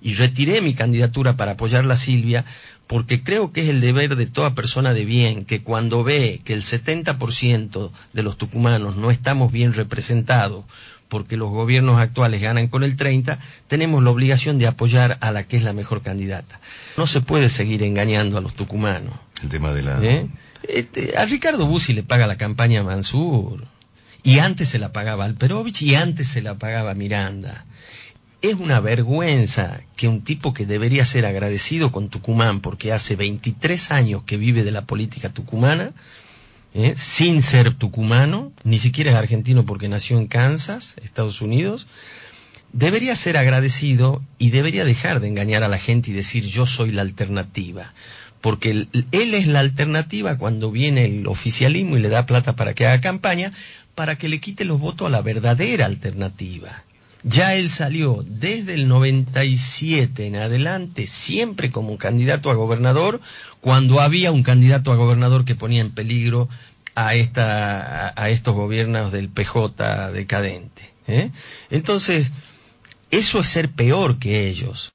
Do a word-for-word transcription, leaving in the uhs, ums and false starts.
y retiré mi candidatura para apoyarla a Silvia, porque creo que es el deber de toda persona de bien, que cuando ve que el setenta por ciento de los tucumanos no estamos bien representados, porque los gobiernos actuales ganan con el treinta, tenemos la obligación de apoyar a la que es la mejor candidata. No se puede seguir engañando a los tucumanos. El tema de la... ¿Eh? Este, a Ricardo Bussi le paga la campaña a Mansur, y antes se la pagaba a Alperovich, y antes se la pagaba a Miranda. Es una vergüenza que un tipo que debería ser agradecido con Tucumán, porque hace veintitrés años que vive de la política tucumana, ¿eh? sin ser tucumano, ni siquiera es argentino porque nació en Kansas, Estados Unidos, debería ser agradecido y debería dejar de engañar a la gente y decir yo soy la alternativa. Porque él, él es la alternativa cuando viene el oficialismo y le da plata para que haga campaña, para que le quite los votos a la verdadera alternativa. Ya él salió desde el noventa y siete en adelante, siempre como candidato a gobernador, cuando había un candidato a gobernador que ponía en peligro a, esta, a, a estos gobiernos del P J decadente. ¿eh? Entonces, eso es ser peor que ellos.